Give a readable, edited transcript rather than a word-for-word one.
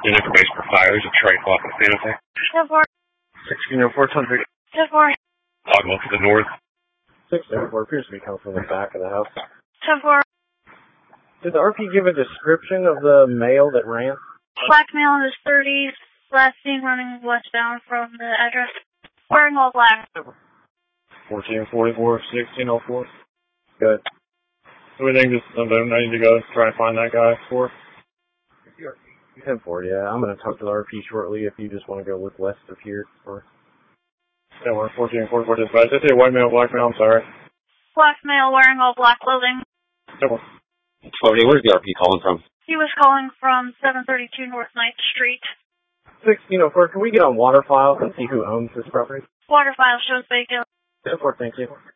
Unit for base for fires at Trade Block in Santa Fe. 10-4. 1604 10-4. Dogwell to the north. 604 appears to be coming from the back of the house. 10-4. Did the RP give a description of the male that ran? Black male in his 30s, last seen running westbound from the address. Wearing all black. 1444, 1604. Good. So we think just something I need to go try and find that guy for? 10-4, yeah. I'm going to talk to the RP shortly if you just want to go look west of here. Or... Yeah, we're 1444 dispatch. I say white male, black male, I'm sorry. Black male wearing all black clothing. 10-4. Florida, where's the RP calling from? He was calling from 732 North 9th Street. 1604, can we get on water files and see who owns this property? Water file shows vacant. 10-4, thank you.